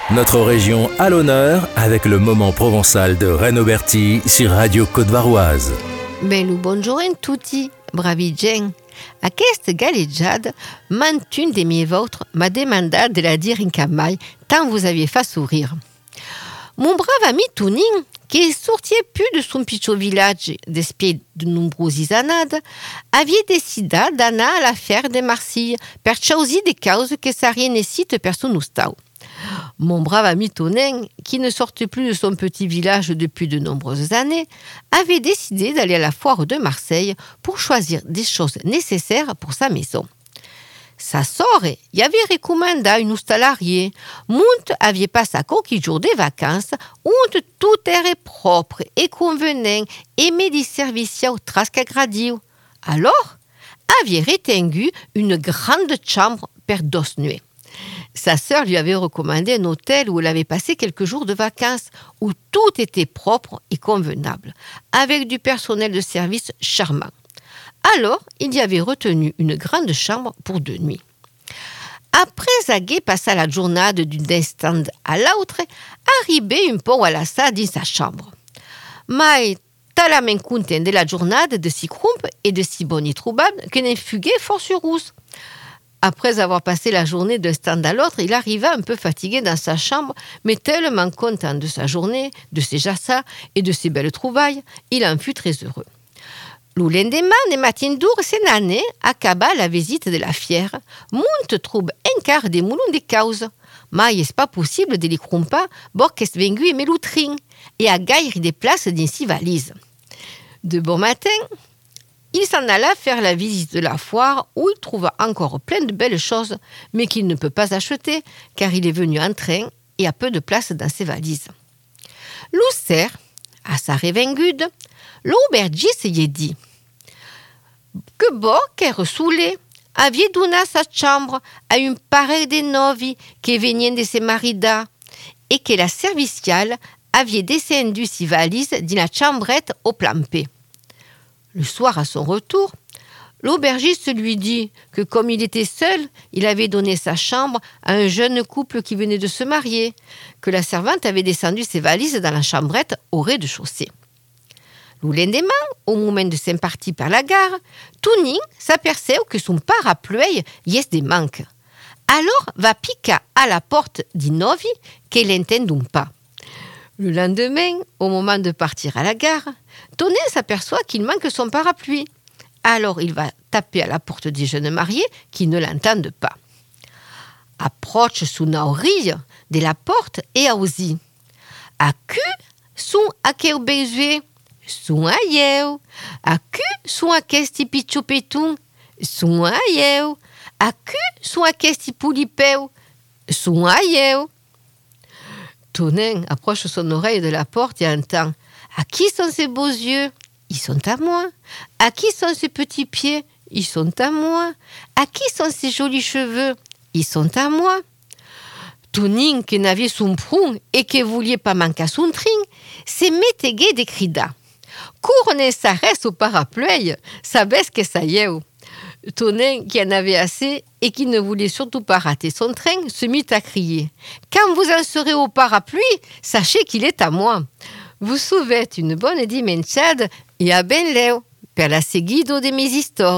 Notre région à l'honneur avec le moment provençal de Reine Auberti sur Radio Côte-Varoise. Bello bonjour tutti, bravi gent. Aquesta galejada m'une de mes vôtres m'a demandé de la dire en camai tant vous aviez fait sourire. Mon brave ami Touning, qui sortait plus de son petit village depuis de nombreuses années, avait décidé d'aller à la fête de Marseille pour choisir des causes que ça nécessite personne ou stau. Mon brave ami Tonin, qui ne sortait plus de son petit village depuis de nombreuses années, avait décidé d'aller à la foire de Marseille pour choisir des choses nécessaires pour sa maison. Sa sœur y avait recommandé une salariée. Mont avait passé quelques jours de vacances où tout était propre et convenant et mis des services au trasque gradio. Alors, avait retenu une grande chambre pour 2 nuits. Sa sœur lui avait recommandé un hôtel où elle avait passé quelques jours de vacances, où tout était propre et convenable, avec du personnel de service charmant. Alors, il y avait retenu une grande chambre pour 2 nuits. Après avoir passé la journée d'un instant à l'autre, arrivait un peu à la salle dans sa chambre. Mais tellement content de la journée de si crumpe et de si bonne et trouvable que n'en fut fort rousse. Après avoir passé la journée d'un stand à l'autre, il arriva un peu fatigué dans sa chambre, mais tellement content de sa journée, de ses jassas et de ses belles trouvailles, il en fut très heureux. Le lendemain, le matin dur, cette année, acaba la visite de la fière. Mont trouve un quart des moulons de causes. Mais n'est pas possible de les crumpa, bord qu'est vengu et meloutrin, et à gaire des places dans ses valises. De bon matin, il s'en alla faire la visite de la foire où il trouva encore plein de belles choses, mais qu'il ne peut pas acheter car il est venu en train et a peu de place dans ses valises. L'ousser, à sa revengude, l'aubergiste y dit que bon qu'elle saoulé avait donné sa chambre à une pareille de novi qui venait de ses maridas et que la serviciale avait descendu ses valises dans la chambrette au plampé. Le soir, à son retour, l'aubergiste lui dit que comme il était seul, il avait donné sa chambre à un jeune couple qui venait de se marier, que la servante avait descendu ses valises dans la chambrette au rez-de-chaussée. Le lendemain, au moment de s'en partir par la gare, Touning s'aperçut que son parapluie y est des manques. Alors va piquer à la porte d'Inovi qu'elle n'entendait pas. Le lendemain, au moment de partir à la gare, Tonin s'aperçoit qu'il manque son parapluie. Alors il va taper à la porte des jeunes mariés qui ne l'entendent pas. Approche son oreille de la porte et aussi. A qui sont à quel besoin? Sont à eu. A qui sont à questi pichupetun? Sont à eu. A qui sont à questi poulipeu? Sont à eu. Tonin approche son oreille de la porte et entend « À qui sont ces beaux yeux? Ils sont à moi. À qui sont ces petits pieds? Ils sont à moi. À qui sont ces jolis cheveux? Ils sont à moi. » Tonin, qui n'avait son prong et qui voulait pas manquer son train, s'est métégué des crida. Courne s'arrête au parapluie, savait que ça y est. Tonin, qui en avait assez et qui ne voulait surtout pas rater son train, se mit à crier « Quand vous en serez au parapluie, sachez qu'il est à moi. Vous souhaite une bonne dimanchade et à ben leo per la seguido de mes histoires. »